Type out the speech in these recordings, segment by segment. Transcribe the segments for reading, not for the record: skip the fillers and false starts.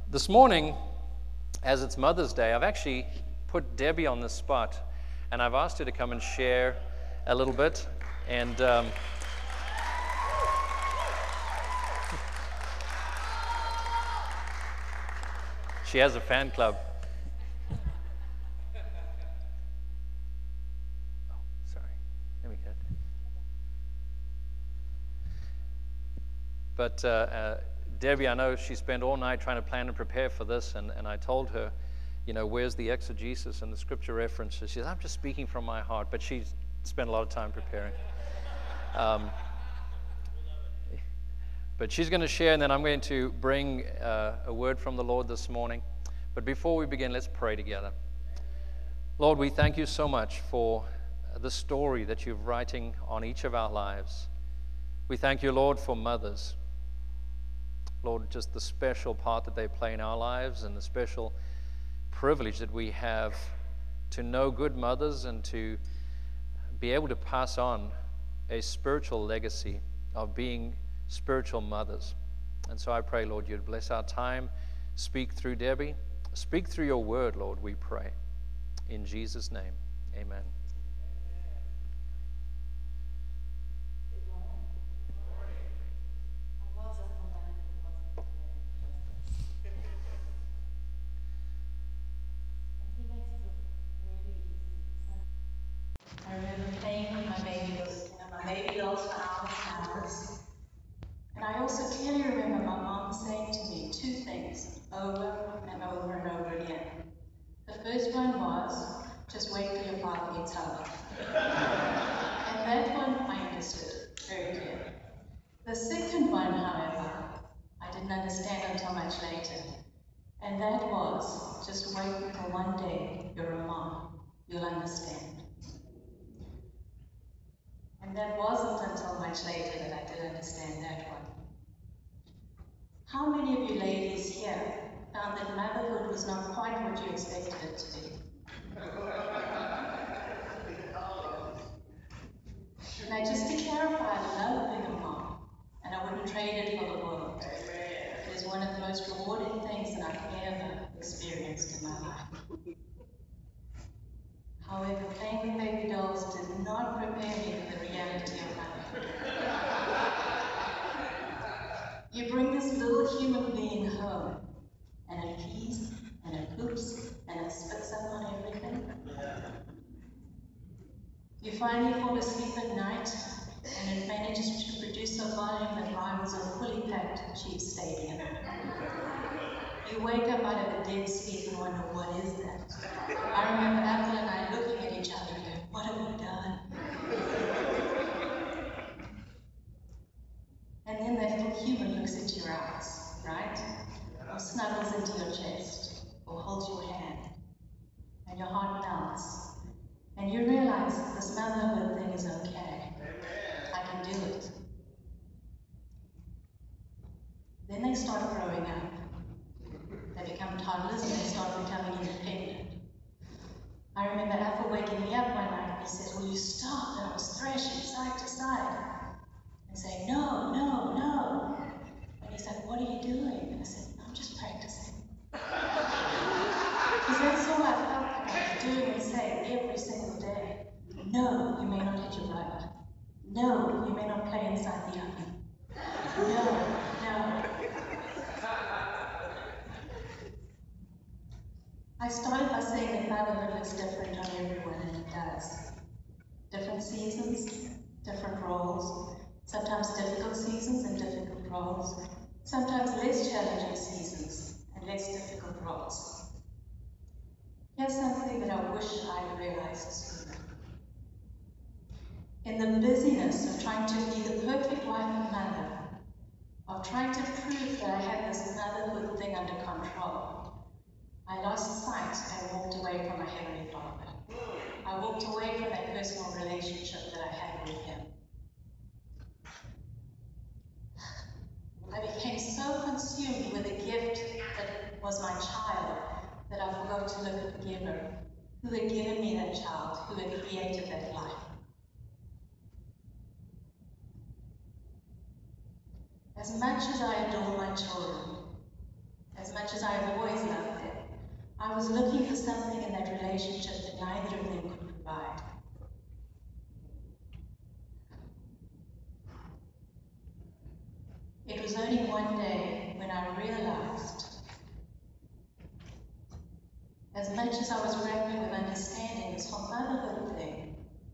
This morning, as it's Mother's Day, I've actually put Debbie on the spot, and I've asked her to come and share a little bit. And she has a fan club. Oh, sorry. Let me get. But Debbie, I know she spent all night trying to plan and prepare for this, and I told her, you know, where's the exegesis and the scripture references? She says, I'm just speaking from my heart, but she spent a lot of time preparing. But she's going to share, and then I'm going to bring a word from the Lord this morning. But before we begin, let's pray together. Lord, we thank you so much for the story that you're writing on each of our lives. We thank you, Lord, for mothers. Lord, just the special part that they play in our lives and the special privilege that we have to know good mothers and to be able to pass on a spiritual legacy of being spiritual mothers. And so I pray, Lord, you'd bless our time. Speak through Debbie. Speak through your word, Lord, we pray. In Jesus' name, amen. I remember playing with my baby dolls for hours. And I also clearly remember my mom saying to me two things over and over and over again. The first one was, just wait till your father gets home. And that one I understood very clearly. The second one, however, I didn't understand until much later. And that was, just wait until one day you're a mom, you'll understand. And that wasn't until much later that I did understand that one. How many of you ladies here found that motherhood was not quite what you expected it to be? Now, just to clarify, I love being a mom, and I wouldn't trade it for the world. It is one of the most rewarding things that I've ever experienced in my life. However, playing with baby dolls did not prepare me for the reality of motherhood. You bring this little human being home, and it pees, and it poops, and it spits up on everything. You finally fall asleep at night, and it manages to produce a volume that rivals a fully packed Chiefs stadium. You wake up out of a dead sleep and wonder, what is that? I remember Ethel and I looking at each other and going, what have we done? And then that little human looks into your eyes, right? Or snuggles into your chest, or holds your hand, and your heart melts. And you realize this motherhood thing is okay. I can do it. Then they start growing up. They become toddlers and they start becoming independent. I remember Ethel waking me up one night and he says, will you stop? And I was thrashing side to side and saying, no, no, no. And he said, what are you doing? And I said, I'm just practicing. Because that's all I felt like I was doing and saying every single day. No, you may not hit your brother. No, you may not play inside the oven. No, no. I started by saying that motherhood looks different on everyone, and it does. Different seasons, different roles, sometimes difficult seasons and difficult roles, sometimes less challenging seasons and less difficult roles. Here's something that I wish I'd realized sooner. In the busyness of trying to be the perfect wife and mother, of trying to prove that I had this motherhood thing under control, I lost sight and walked away from my Heavenly Father. I walked away from that personal relationship that I had with Him. I became so consumed with the gift that was my child that I forgot to look at the giver, who had given me that child, who had created that life. As much as I adore my children, as much as I've always loved them, I was looking for something in that relationship that neither of them could provide. It was only one day when I realized, as much as I was grappling with understanding this whole motherhood thing,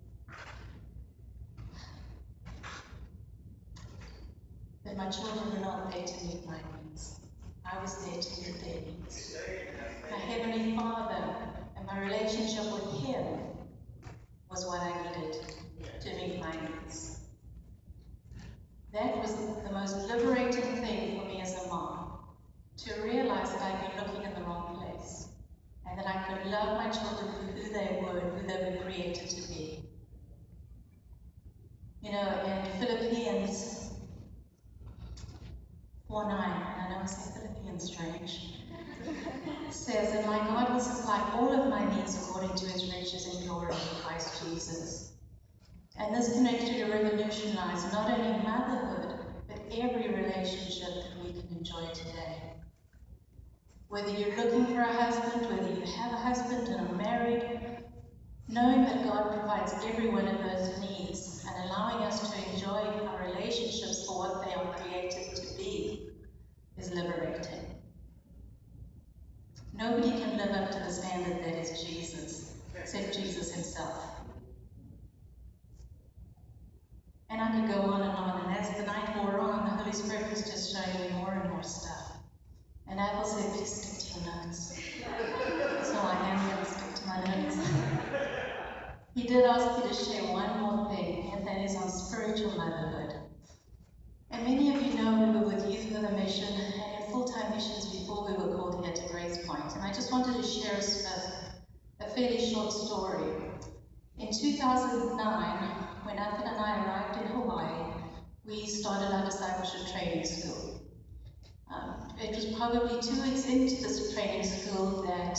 that my children were not there to meet my needs. I was there to meet their needs. My Heavenly Father and my relationship with Him was what I needed to meet my needs. That was the most liberating thing for me as a mom, to realize that I'd been looking in the wrong place, and that I could love my children for who they were created to be. You know, in Philippians 4:9, and I know I say Philippians strange, says that my God will supply all of my needs according to His riches in glory in Christ Jesus. And this can actually revolutionize not only motherhood, but every relationship that we can enjoy today. Whether you're looking for a husband, whether you have a husband and are married, knowing that God provides every one of those needs and allowing us to enjoy our relationships for what they are created to be is liberating. Nobody can live up to the standard that is Jesus, except Jesus Himself. And I could go on, and as the night wore on, the Holy Spirit was just showing me more and more stuff. And Apple said, please stick to your notes. So I am going to stick to my notes. He did ask me to share one more thing, and that is on spiritual motherhood. And many of you know we were with Youth with a Mission and in full-time missions before we were called here to Grace Point. And I just wanted to share a fairly short story. In 2009, when Nathan and I arrived in Hawaii, we started our discipleship training school. It was probably 2 weeks into this training school that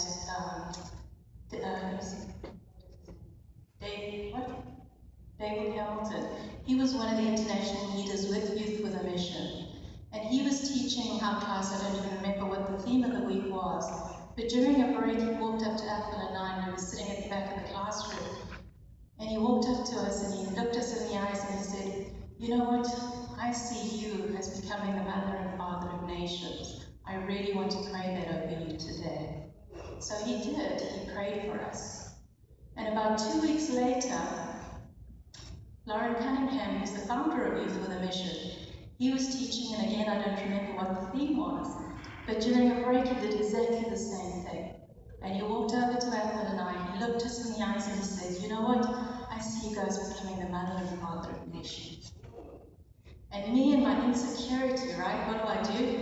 David Hamilton, he was one of the international leaders with Youth with a Mission. And he was teaching our class, I don't even remember what the theme of the week was, but during a break he walked up to Apple and I, and we were sitting at the back of the classroom. And he walked up to us and he looked us in the eyes and he said, you know what, I see you as becoming the mother and father of nations. I really want to pray that over you today. So he did, he prayed for us. And about 2 weeks later, Lauren Cunningham, who's the founder of Youth with a Mission, he was teaching, and again I don't remember what the theme was, but during a break he did exactly the same thing. And he walked over to Apple and I, he looked us in the eyes and he said, you know what, I see you guys becoming the mother and father of nations. And me and my insecurity, right, what do?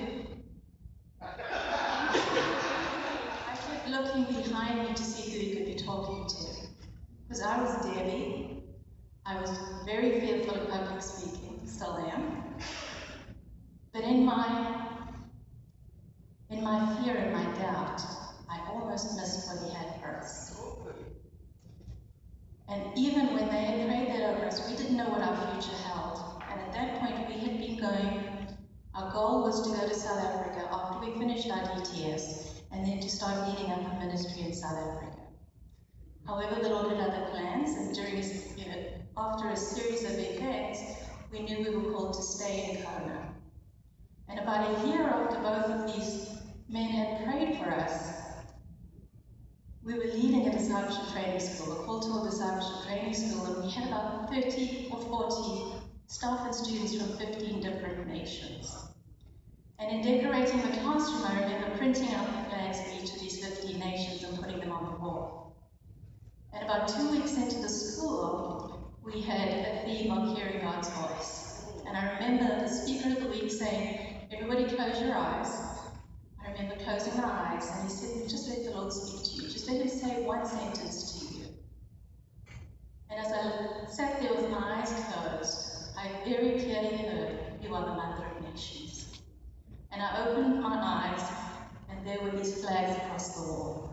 I kept looking behind me to see who he could be talking to. Because I was Debbie, I was very fearful of public speaking, still am. But in my fear and my doubt, I almost missed what he had for us. And even when they had prayed that over us, we didn't know what our future held. And at that point, we had been going, our goal was to go to South Africa after we finished our DTS, and then to start leading up a ministry in South Africa. However, the Lord had other plans, and after a series of events, we knew we were called to stay in Kona. And about a year after both of these men had prayed for us, we were leading a discipleship training school, a Call to a discipleship training school, and we had about 30 or 40 staff and students from 15 different nations. And in decorating the classroom, I remember printing out the flags of each of these 15 nations and putting them on the wall. And about 2 weeks into the school, we had a theme of hearing God's voice. And I remember the speaker of the week saying, everybody close your eyes. I remember closing my eyes, and he said, just let the Lord speak to you. Just let him say one sentence to you. And as I sat there with my eyes closed, I very clearly heard, you are the mother of nations. And I opened my eyes, and there were these flags across the wall.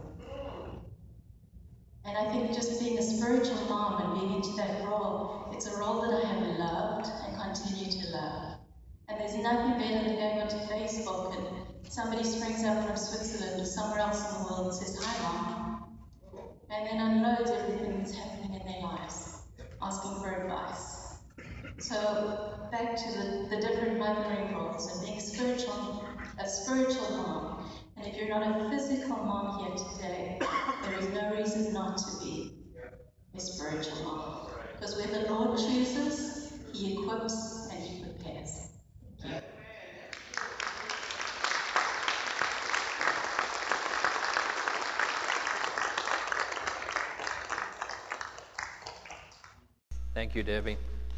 And I think just being a spiritual mom and being into that role, it's a role that I have loved and continue to love. And there's nothing better than going onto Facebook and somebody springs up from Switzerland or somewhere else in the world and says, "Hi, Mom," and then unloads everything that's happening in their lives, asking for advice. So back to the different mothering roles and being a spiritual mom. And if you're not a physical mom here today, there is no reason not to be a spiritual mom. Because when the Lord chooses, He equips and He prepares. Thank you. Thank you, Debbie.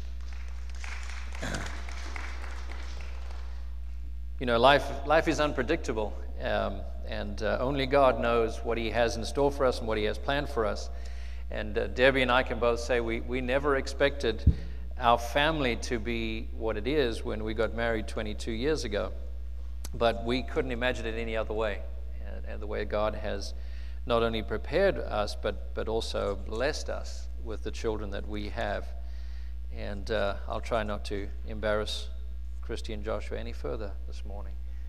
You know, life is unpredictable, and only God knows what He has in store for us and what He has planned for us. And Debbie and I can both say we never expected our family to be what it is when we got married 22 years ago. But we couldn't imagine it any other way. And the way God has not only prepared us, but also blessed us with the children that we have. And I'll try not to embarrass Christy and Joshua any further this morning.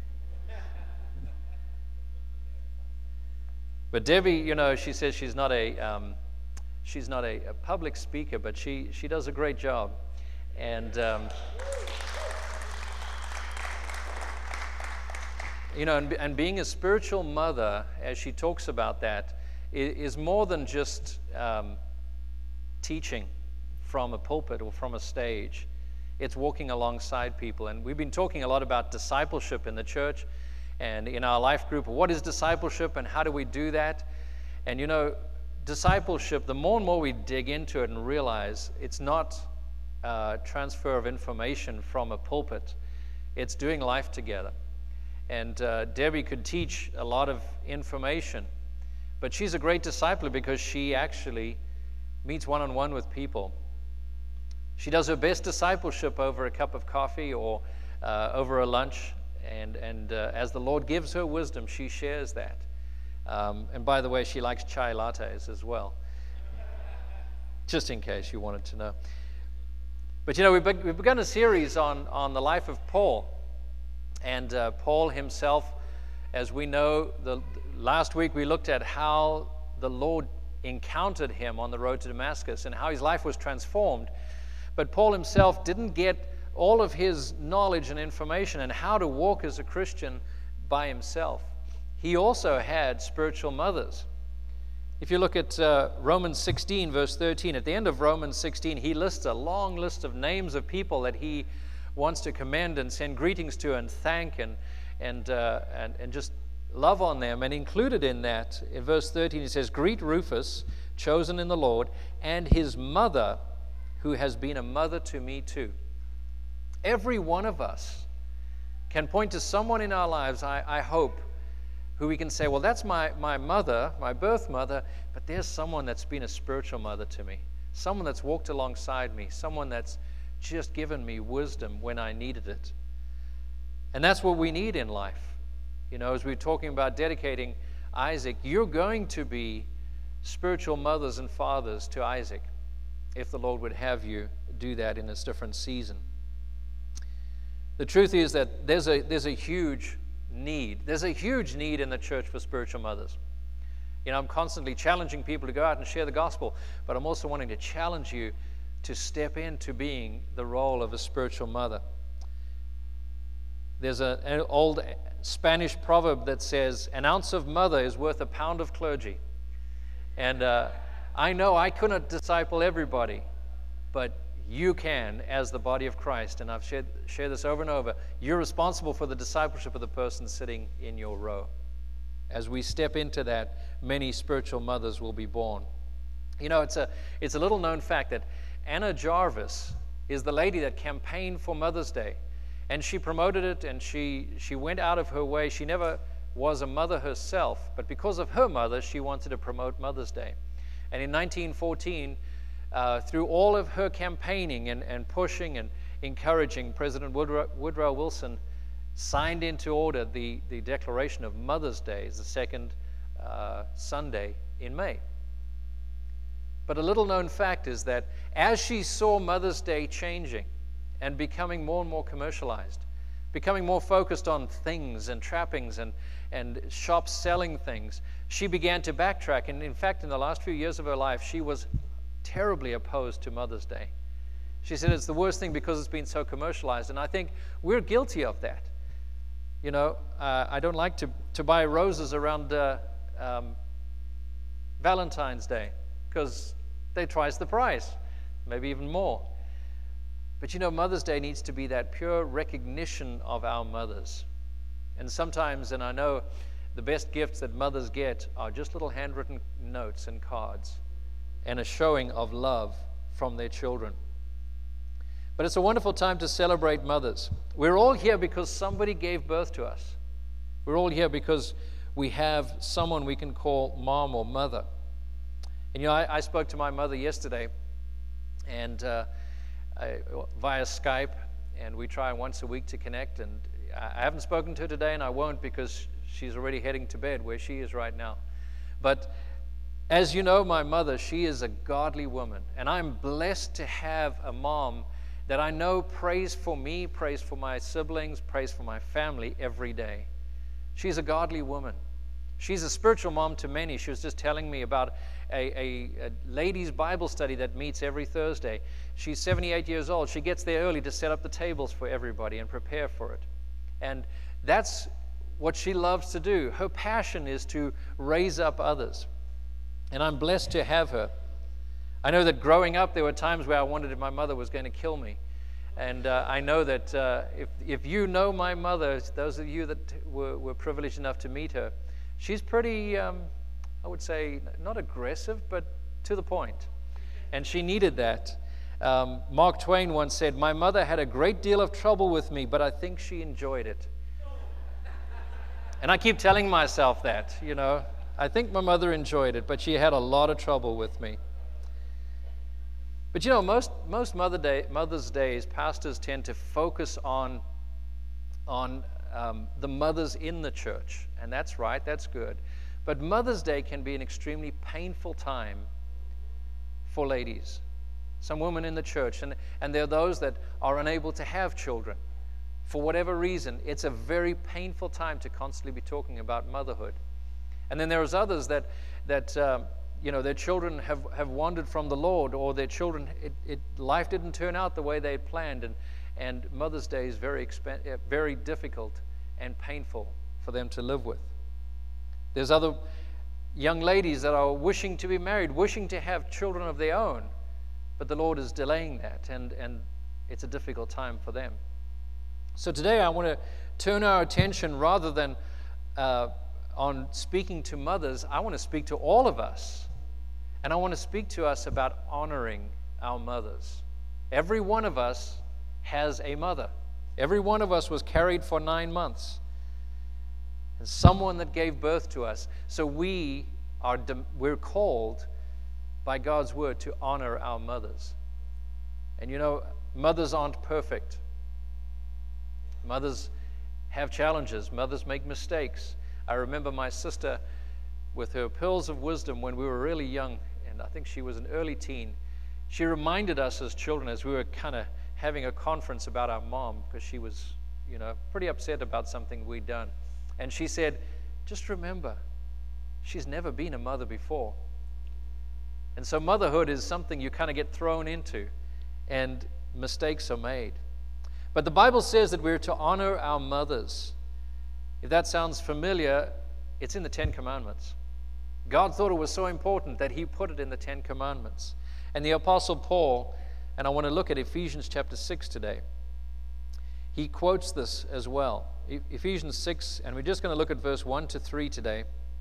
But Debbie, you know, she says she's not a public speaker, but she does a great job. And you know, and being a spiritual mother, as she talks about that, is more than just teaching from a pulpit or from a stage. It's walking alongside people. And we've been talking a lot about discipleship in the church and in our life group. What is discipleship and how do we do that? And you know, discipleship, the more and more we dig into it and realize it's not transfer of information from a pulpit. It's doing life together. And Debbie could teach a lot of information, but she's a great discipler because she actually meets one-on-one with people. She does her best discipleship over a cup of coffee or over a lunch, and as the Lord gives her wisdom, she shares that. And by the way, she likes chai lattes as well, just in case you wanted to know. But you know, we've begun a series on the life of Paul. And Paul himself, as we know, last week we looked at how the Lord encountered him on the road to Damascus and how his life was transformed. But Paul himself didn't get all of his knowledge and information and how to walk as a Christian by himself. He also had spiritual mothers. If you look at Romans 16, verse 13, at the end of Romans 16, he lists a long list of names of people that he wants to commend and send greetings to and thank and just love on them. And included in that, in verse 13, he says, "Greet Rufus, chosen in the Lord, and his mother, who has been a mother to me too." Every one of us can point to someone in our lives, I hope, who we can say, well, that's my mother, my birth mother, but there's someone that's been a spiritual mother to me, someone that's walked alongside me, someone that's just given me wisdom when I needed it. And that's what we need in life. You know, as we're talking about dedicating Isaac, you're going to be spiritual mothers and fathers to Isaac if the Lord would have you do that in this different season. The truth is that there's a huge need. There's a huge need in the church for spiritual mothers. You know, I'm constantly challenging people to go out and share the gospel, but I'm also wanting to challenge you to step into being the role of a spiritual mother. There's an old Spanish proverb that says, "An ounce of mother is worth a pound of clergy." And I know I couldn't disciple everybody, but you can as the body of Christ. And I've shared this over and over. You're responsible for the discipleship of the person sitting in your row. As we step into that, many spiritual mothers will be born. You know, it's a little known fact that Anna Jarvis is the lady that campaigned for Mother's Day. And she promoted it, and she went out of her way. She never was a mother herself, but because of her mother, she wanted to promote Mother's Day. And in 1914, through all of her campaigning and pushing and encouraging, President Woodrow Wilson signed into order the declaration of Mother's Day as the second Sunday in May. But a little known fact is that as she saw Mother's Day changing and becoming more and more commercialized, becoming more focused on things and trappings and shops selling things, she began to backtrack. And in fact, in the last few years of her life, she was terribly opposed to Mother's Day. She said it's the worst thing because it's been so commercialized. And I think we're guilty of that. You know, I don't like to buy roses around Valentine's Day because they're twice the price, maybe even more. But you know, Mother's Day needs to be that pure recognition of our mothers. And sometimes, and I know the best gifts that mothers get are just little handwritten notes and cards and a showing of love from their children. But it's a wonderful time to celebrate mothers. We're all here because somebody gave birth to us. We're all here because we have someone we can call mom or mother. And you know, I spoke to my mother yesterday, and via Skype, and we try once a week to connect. And I haven't spoken to her today, and I won't because she's already heading to bed where she is right now. But as you know, my mother, she is a godly woman, and I'm blessed to have a mom that I know prays for me, prays for my siblings, prays for my family every day. She's a godly woman. She's a spiritual mom to many. She was just telling me about a ladies' Bible study that meets every Thursday. She's 78 years old. She gets there early to set up the tables for everybody and prepare for it. And that's what she loves to do. Her passion is to raise up others. And I'm blessed to have her. I know that growing up, there were times where I wondered if my mother was going to kill me. And I know that if you know my mother, those of you that were privileged enough to meet her, she's pretty, I would say, not aggressive, but to the point. And she needed that. Mark Twain once said, "My mother had a great deal of trouble with me, but I think she enjoyed it." And I keep telling myself that, you know. I think my mother enjoyed it, but she had a lot of trouble with me. But you know, most Mother's Days, pastors tend to focus on the mothers in the church. And that's right, that's good. But Mother's Day can be an extremely painful time for ladies. Some women in the church, and there are those that are unable to have children. For whatever reason, it's a very painful time to constantly be talking about motherhood. And then there's others that you know, their children have wandered from the Lord, or their children, life didn't turn out the way they had planned, and Mother's Day is very difficult and painful for them to live with. There's other young ladies that are wishing to be married, wishing to have children of their own, but the Lord is delaying that, and it's a difficult time for them. So today I want to turn our attention, rather than on speaking to mothers, I want to speak to all of us. And I want to speak to us about honoring our mothers. Every one of us has a mother. Every one of us was carried for 9 months. And someone that gave birth to us. So we're called by God's word to honor our mothers. And you know, mothers aren't perfect. Mothers have challenges. Mothers make mistakes. I remember my sister with her pearls of wisdom when we were really young, and I think she was an early teen. She reminded us as children, as we were kind of having a conference about our mom, because she was, you know, pretty upset about something we'd done. And she said, just remember, she's never been a mother before. And so motherhood is something you kind of get thrown into, and mistakes are made. But the Bible says that we're to honor our mothers. If that sounds familiar, it's in the Ten Commandments. God thought it was so important that he put it in the Ten Commandments. And the Apostle Paul, and I want to look at Ephesians chapter 6 today, he quotes this as well. Ephesians 6, and we're just going to look at verse 1 to 3 today.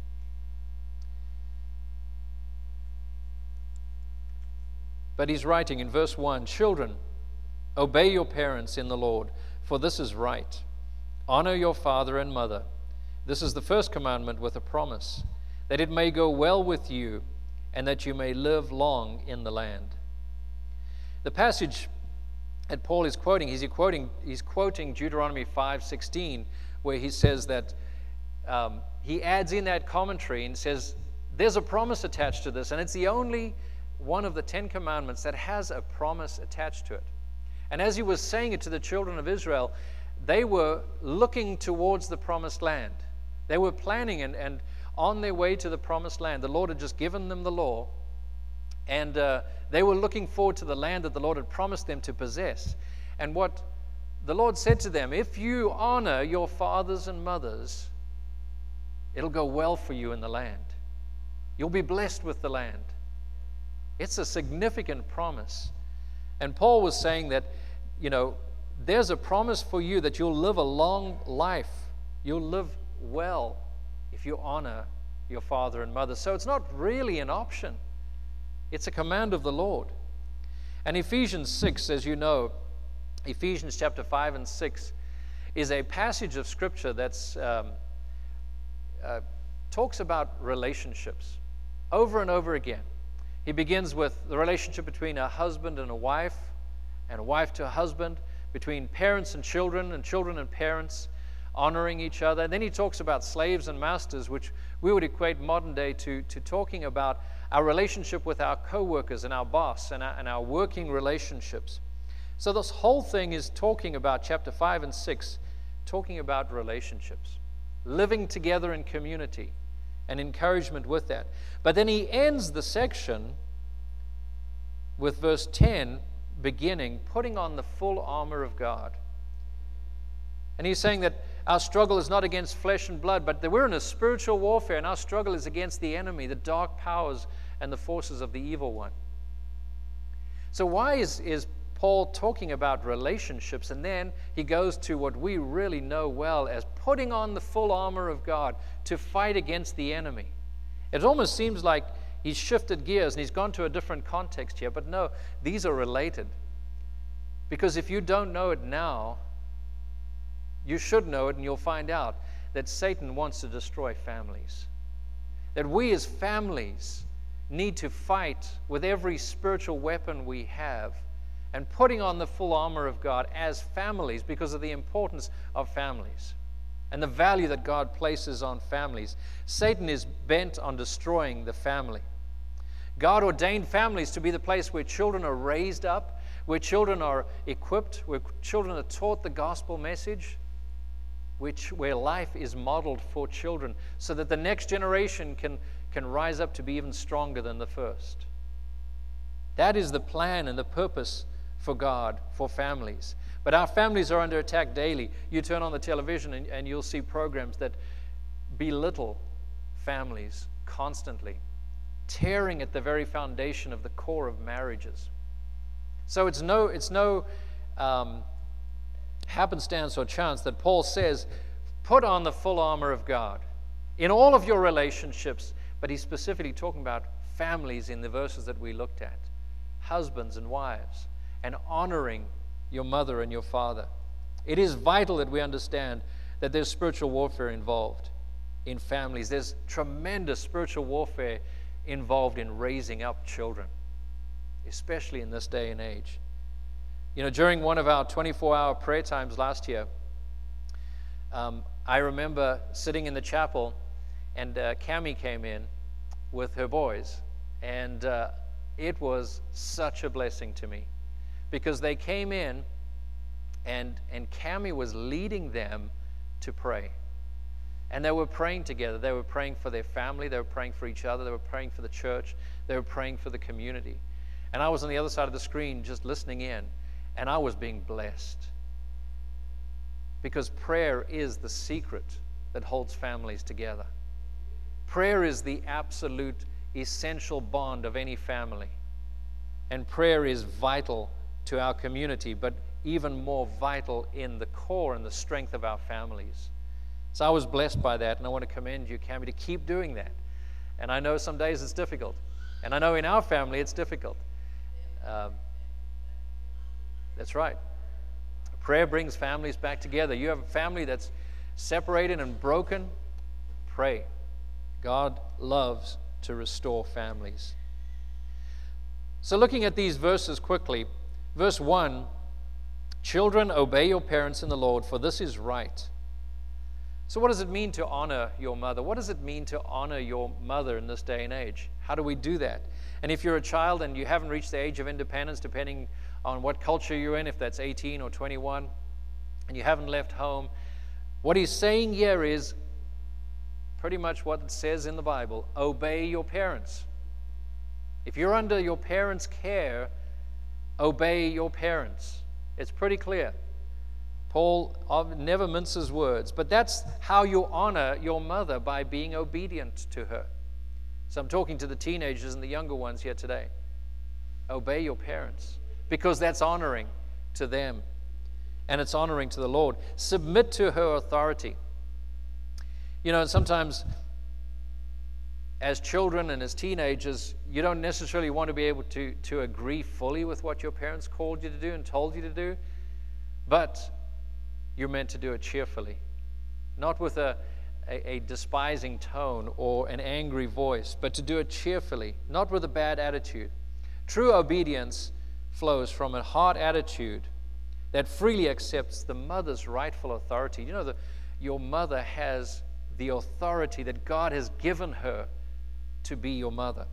But he's writing in verse 1, "Children, obey your parents in the Lord, for this is right. Honor your father and mother. This is the first commandment with a promise, that it may go well with you and that you may live long in the land." The passage that Paul is quoting, he's quoting Deuteronomy 5:16, where he says that he adds in that commentary and says there's a promise attached to this, and it's the only one of the Ten Commandments that has a promise attached to it. And as he was saying it to the children of Israel, they were looking towards the promised land. They were planning and on their way to the promised land. The Lord had just given them the law, and they were looking forward to the land that the Lord had promised them to possess. And what the Lord said to them, if you honor your fathers and mothers, it'll go well for you in the land. You'll be blessed with the land. It's a significant promise. And Paul was saying that, there's a promise for you that you'll live a long life. You'll live well if you honor your father and mother. So it's not really an option. It's a command of the Lord. And Ephesians 6, as you know, Ephesians chapter 5 and 6 is a passage of Scripture that's talks about relationships over and over again. He begins with the relationship between a husband and a wife to a husband, between parents and children and parents, honoring each other. And then he talks about slaves and masters, which we would equate modern day to talking about our relationship with our co-workers and our boss and our working relationships. So this whole thing is talking about chapter 5 and 6, talking about relationships, living together in community and encouragement with that. But then he ends the section with verse 10 beginning, putting on the full armor of God. And he's saying that our struggle is not against flesh and blood, but that we're in a spiritual warfare, and our struggle is against the enemy, the dark powers and the forces of the evil one. So why is Paul talking about relationships, and then he goes to what we really know well as putting on the full armor of God to fight against the enemy? It almost seems like he's shifted gears and he's gone to a different context here, but no, these are related. Because if you don't know it now, you should know it, and you'll find out that Satan wants to destroy families. That we as families need to fight with every spiritual weapon we have, and putting on the full armor of God as families because of the importance of families and the value that God places on families. Satan is bent on destroying the family. God ordained families to be the place where children are raised up, where children are equipped, where children are taught the gospel message, where life is modeled for children, so that the next generation can rise up to be even stronger than the first. That is the plan and the purpose for God, for families. But our families are under attack daily. You turn on the television and you'll see programs that belittle families constantly, tearing at the very foundation of the core of marriages. So it's no happenstance or chance that Paul says, put on the full armor of God in all of your relationships. But he's specifically talking about families in the verses that we looked at, husbands and wives, and honoring your mother and your father. It is vital that we understand that there's spiritual warfare involved in families. There's tremendous spiritual warfare involved in raising up children, especially in this day and age. During one of our 24-hour prayer times last year, I remember sitting in the chapel, and Cammie came in with her boys, and it was such a blessing to me, because they came in, and Cammie was leading them to pray. And they were praying together. They were praying for their family. They were praying for each other. They were praying for the church. They were praying for the community. And I was on the other side of the screen just listening in, and I was being blessed. Because prayer is the secret that holds families together. Prayer is the absolute essential bond of any family. And prayer is vital to our community, but even more vital in the core and the strength of our families. So I was blessed by that, and I want to commend you, Cammie, to keep doing that. And I know some days it's difficult. And I know in our family it's difficult. That's right. Prayer brings families back together. You have a family that's separated and broken, pray. God loves to restore families. So looking at these verses quickly, verse 1, children, obey your parents in the Lord, for this is right. So what does it mean to honor your mother? What does it mean to honor your mother in this day and age? How do we do that? And if you're a child and you haven't reached the age of independence, depending on what culture you're in, if that's 18 or 21, and you haven't left home, what he's saying here is pretty much what it says in the Bible: obey your parents. If you're under your parents' care, obey your parents. It's pretty clear. Paul never minces words, but that's how you honor your mother, by being obedient to her. So I'm talking to the teenagers and the younger ones here today. Obey your parents, because that's honoring to them, and it's honoring to the Lord. Submit to her authority. You know, sometimes as children and as teenagers, you don't necessarily want to be able to agree fully with what your parents called you to do and told you to do, but you're meant to do it cheerfully, not with a despising tone or an angry voice, but to do it cheerfully, not with a bad attitude. True obedience flows from a heart attitude that freely accepts the mother's rightful authority. You know that your mother has the authority that God has given her to be your mother.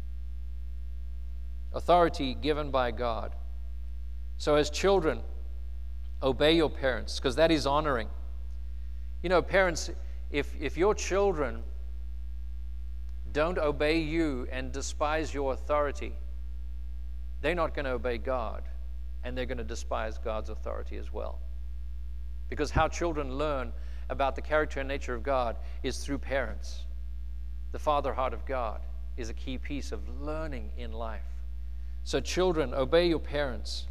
Authority given by God. So as children, obey your parents, because that is honoring. You know, parents, if your children don't obey you and despise your authority, they're not going to obey God, and they're going to despise God's authority as well. Because how children learn about the character and nature of God is through parents. The father heart of God is a key piece of learning in life. So children, obey your parents.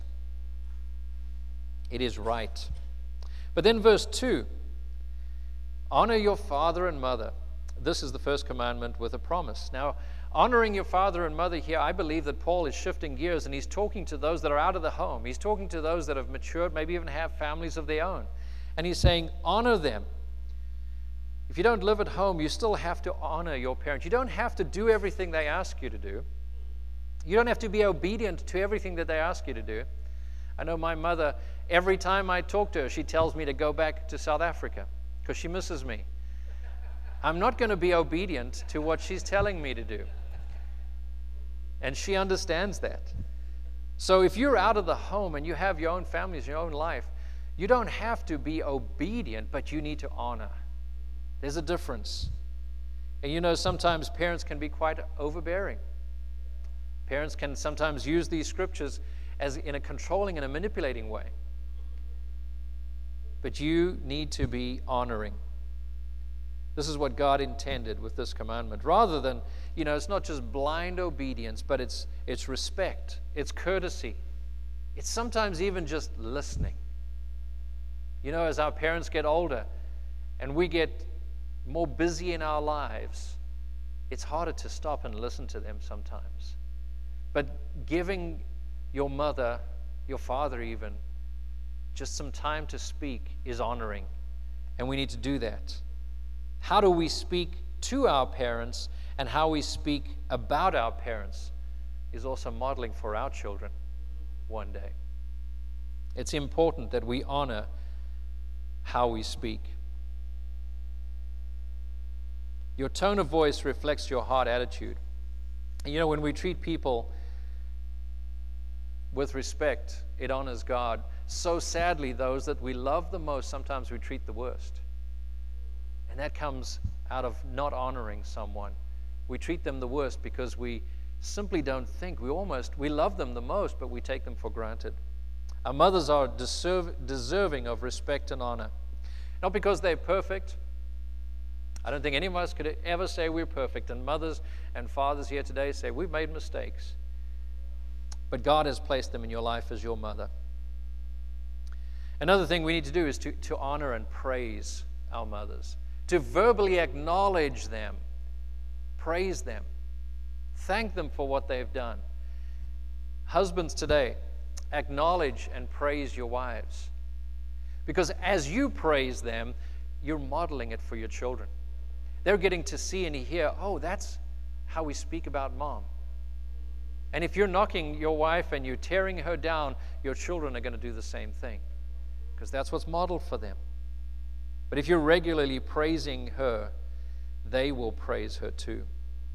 It is right. But then verse 2, honor your father and mother. This is the first commandment with a promise. Now, honoring your father and mother here, I believe that Paul is shifting gears, and he's talking to those that are out of the home. He's talking to those that have matured, maybe even have families of their own. And he's saying, honor them. If you don't live at home, you still have to honor your parents. You don't have to do everything they ask you to do. You don't have to be obedient to everything that they ask you to do. I know my mother, every time I talk to her, she tells me to go back to South Africa because she misses me. I'm not going to be obedient to what she's telling me to do. And she understands that. So if you're out of the home and you have your own families, your own life, you don't have to be obedient, but you need to honor. There's a difference. And you know, sometimes parents can be quite overbearing. Parents can sometimes use these scriptures as in a controlling and a manipulating way. But you need to be honoring. This is what God intended with this commandment. Rather than, you know, it's not just blind obedience, but it's respect, it's courtesy. It's sometimes even just listening. You know, as our parents get older and we get more busy in our lives, it's harder to stop and listen to them sometimes. But giving your mother, your father even, just some time to speak is honoring. And we need to do that. How do we speak to our parents and how we speak about our parents is also modeling for our children one day. It's important that we honor how we speak. Your tone of voice reflects your heart attitude. And you know, when we treat people with respect, it honors God. So sadly, those that we love the most, sometimes we treat the worst. And that comes out of not honoring someone. We treat them the worst because we simply don't think. We love them the most, but we take them for granted. Our mothers are deserving of respect and honor. Not because they're perfect. I don't think any of us could ever say we're perfect. And mothers and fathers here today say we've made mistakes. But God has placed them in your life as your mother. Another thing we need to do is to honor and praise our mothers. To verbally acknowledge them. Praise them. Thank them for what they've done. Husbands today, acknowledge and praise your wives. Because as you praise them, you're modeling it for your children. They're getting to see and hear, oh, that's how we speak about mom. And if you're knocking your wife and you're tearing her down, your children are going to do the same thing. Because that's what's modeled for them. But if you're regularly praising her, they will praise her too.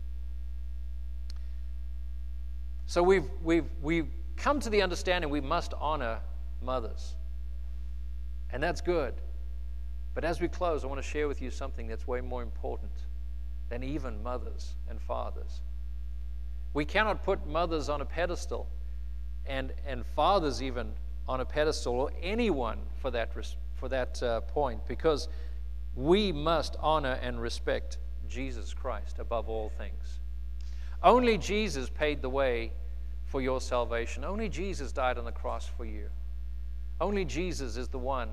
So we've come to the understanding we must honor mothers. And that's good. But as we close, I want to share with you something that's way more important than even mothers and fathers. We cannot put mothers on a pedestal and fathers even on a pedestal, or anyone for that point, because we must honor and respect Jesus Christ above all things. Only Jesus paid the way for your salvation. Only Jesus died on the cross for you. Only Jesus is the one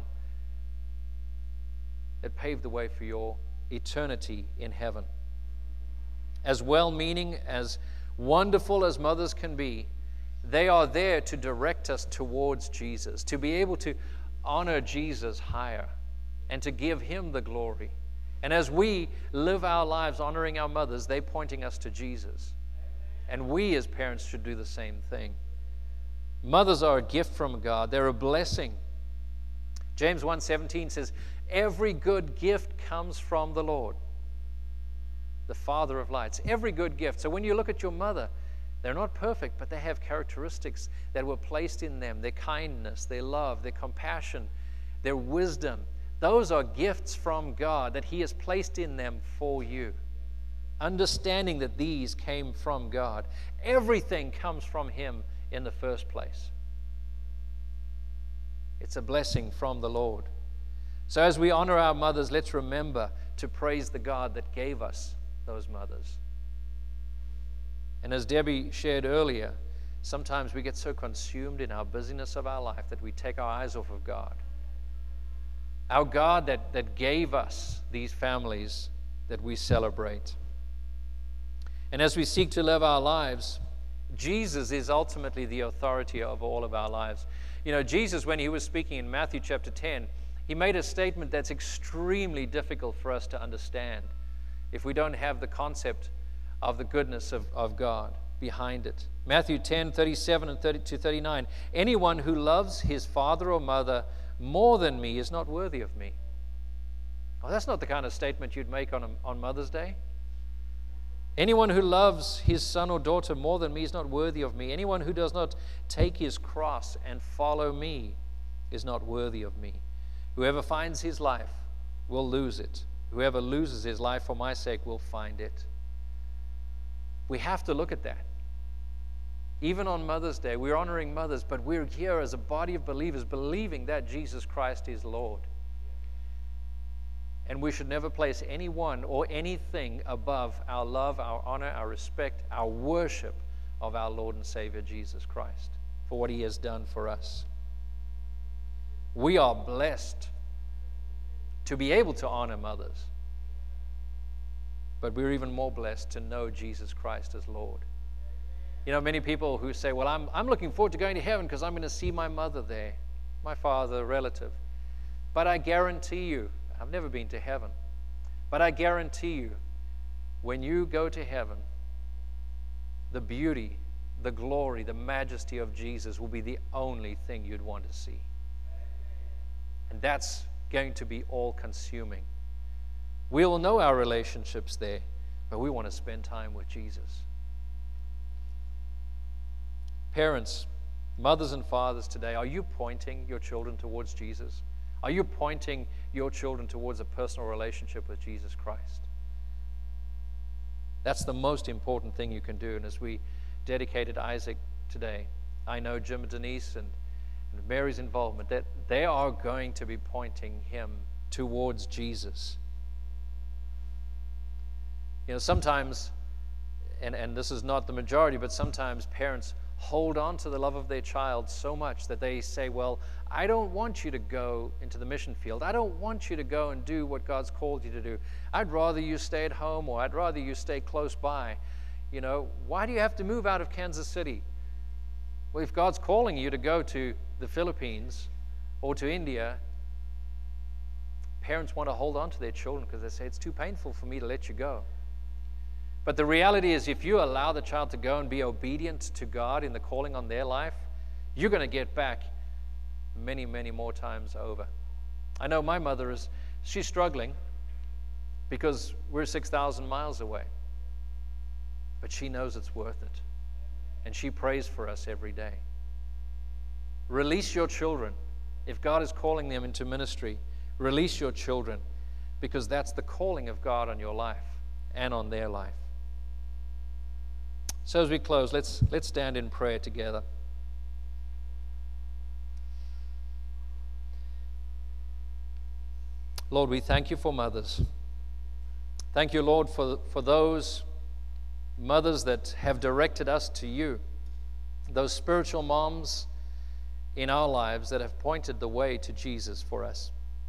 that paved the way for your eternity in heaven. As well-meaning, as wonderful as mothers can be, they are there to direct us towards Jesus, to be able to honor Jesus higher and to give Him the glory. And as we live our lives honoring our mothers, they're pointing us to Jesus. And we as parents should do the same thing. Mothers are a gift from God. They're a blessing. James 1:17 says, every good gift comes from the Lord, the Father of lights. Every good gift. So when you look at your mother, they're not perfect, but they have characteristics that were placed in them. Their kindness, their love, their compassion, their wisdom. Those are gifts from God that He has placed in them for you. Understanding that these came from God. Everything comes from Him in the first place. It's a blessing from the Lord. So as we honor our mothers, let's remember to praise the God that gave us those mothers. And as Debbie shared earlier, sometimes we get so consumed in our busyness of our life that we take our eyes off of God. Our God that gave us these families that we celebrate. And as we seek to live our lives, Jesus is ultimately the authority of all of our lives. You know, Jesus, when He was speaking in Matthew chapter 10, He made a statement that's extremely difficult for us to understand if we don't have the concept of the goodness of God behind it. Matthew 10:37 and 39. Anyone who loves his father or mother more than me is not worthy of me. Oh, that's not the kind of statement you'd make on Mother's Day. Anyone who loves his son or daughter more than me is not worthy of me. Anyone who does not take his cross and follow me is not worthy of me. Whoever finds his life will lose it. Whoever loses his life for my sake will find it. We have to look at that. Even on Mother's Day, we're honoring mothers, but we're here as a body of believers believing that Jesus Christ is Lord. And we should never place anyone or anything above our love, our honor, our respect, our worship of our Lord and Savior Jesus Christ for what He has done for us. We are blessed to be able to honor mothers. But we're even more blessed to know Jesus Christ as Lord. You know, many people who say, well, I'm looking forward to going to heaven because I'm going to see my mother there, my father, a relative. But I guarantee you, I've never been to heaven, but I guarantee you, when you go to heaven, the beauty, the glory, the majesty of Jesus will be the only thing you'd want to see. And that's going to be all-consuming. We'll know our relationships there, but we want to spend time with Jesus. Parents, mothers and fathers today, are you pointing your children towards Jesus? Are you pointing your children towards a personal relationship with Jesus Christ? That's the most important thing you can do. And as we dedicated Isaac today, I know Jim and Denise and Mary's involvement, that they are going to be pointing him towards Jesus. You know, sometimes, and this is not the majority, but sometimes parents hold on to the love of their child so much that they say, well, I don't want you to go into the mission field. I don't want you to go and do what God's called you to do. I'd rather you stay at home, or I'd rather you stay close by. You know, why do you have to move out of Kansas City? Well, if God's calling you to go to the Philippines or to India, parents want to hold on to their children because they say, it's too painful for me to let you go. But the reality is, if you allow the child to go and be obedient to God in the calling on their life, you're going to get back many, many more times over. I know my mother she's struggling because we're 6,000 miles away. But she knows it's worth it. And she prays for us every day. Release your children If God is calling them into ministry, release your children, because that's the calling of God on your life and on their life. So as we close, let's stand in prayer together. Lord, we thank you for mothers. Thank you, Lord, for those mothers that have directed us to you, those spiritual moms in our lives that have pointed the way to Jesus for us.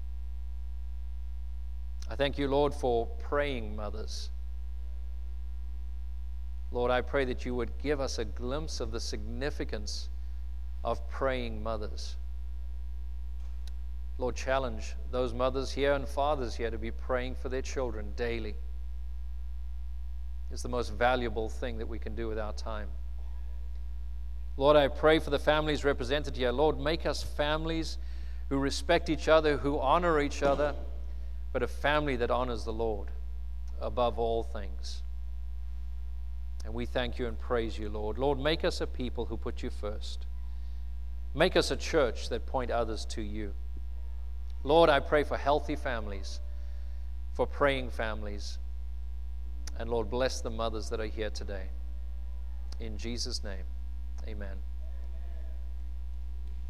I thank you, Lord, for praying mothers. Lord, I pray that you would give us a glimpse of the significance of praying mothers. Lord, challenge those mothers here and fathers here to be praying for their children daily. It's the most valuable thing that we can do with our time. Lord, I pray for the families represented here. Lord, make us families who respect each other, who honor each other, but a family that honors the Lord above all things. And we thank you and praise you, Lord. Lord, make us a people who put you first. Make us a church that point others to you. Lord, I pray for healthy families, for praying families. And Lord, bless the mothers that are here today. In Jesus' name, amen.